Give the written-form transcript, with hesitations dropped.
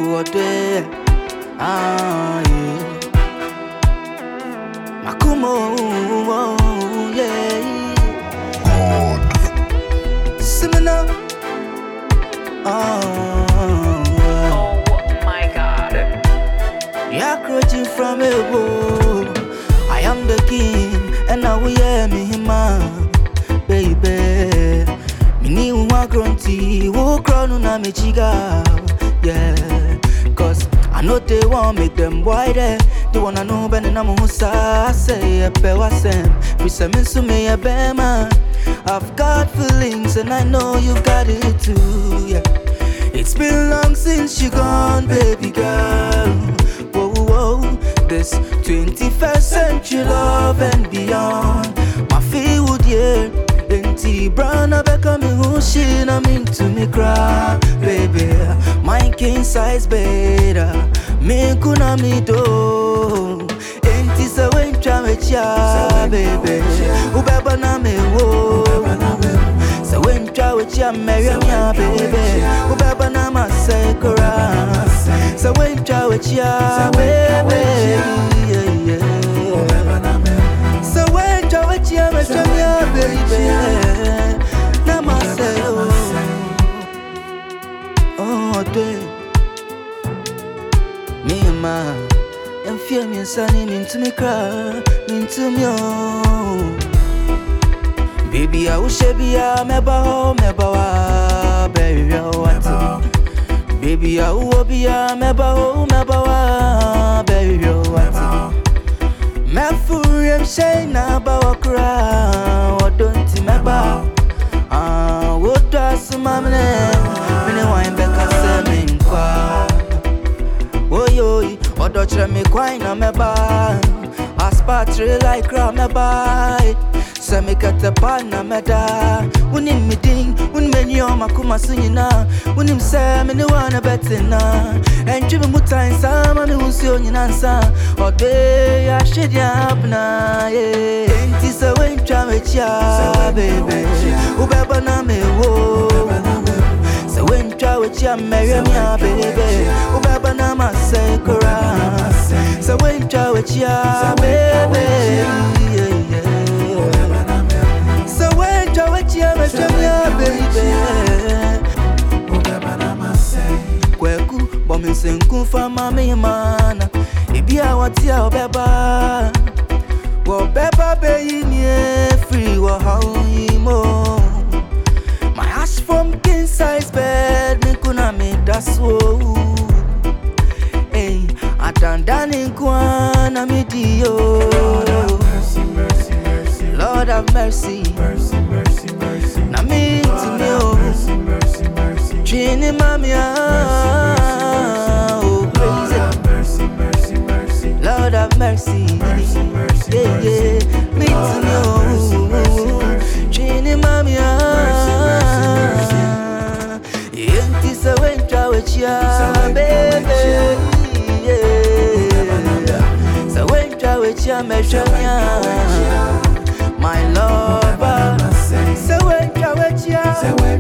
what day? Ah, yeah. Makumo, yeah. Simina. Oh my God. Yeah, crouching from a wall. I am the king, and now we hear me, man, baby. Me ni uwa grunty, wo crown na me chiga, yeah. Cause I know they want make them boy there. They wanna know ben na mo sa say a pe wasem. We say me so me a be man. I've got feelings and I know you've got it too, yeah. It's been long since you gone, baby girl. Whoa, whoa, this 21st century love and beyond. My feel would, yeah. Enti brown I become who she na mean to me cry, baby. My king size beta, me kuna me do. Enti sa when travecha, baby. Ubeba na me wo. Sa when travecha, marry me, baby. Ubeba na ma say kora. Sa when travecha, baby. Yeah, yeah. So when travecha, marry me, baby. Namaste, oh, day. Me and my, and feel me sunning into me cry, into me, oh. Baby, I wish I be a meba, baby, I want to. Baby, I will be a meba, baby, I want to. Me furi em say na ba wakra, what don't you meba? What does mamne? Me wine beka se me nkwa. Oh yo, odo chere me kwai na meba. Aspatre like ra meba. Se me kete pa na meda. Unim me ding, un me nyo makuma sunyina. Unim se me ni wana betina. Entri me muta insa, ma me unsi onyina nsa. Ode ya shedi apna, yeah. Enti se wentra me chia, baby. Ubeba na me wo. Se wentra we chia marry me, baby. Ubeba na ma say kora. Se wentra we chia, baby. Yeah, yeah. Se wentra we chia marry me, baby. Kweku bomi senku fa mami mana. Ibia watia obeba. Wo beba be ni free wo hawimo. My ass from king size bed me kuna me daswo. Hey, atandani kwa na me dio. Lord have mercy, mercy, mercy, mercy. Na me to me oh. Chini mamia, oh crazy. Lord have mercy, yeah, yeah. Me to know, Chini mamia, yenti sa wentra wechia, baby, yeah. Sa wentra wechia meshanya, my lover. Sa wentra wechia.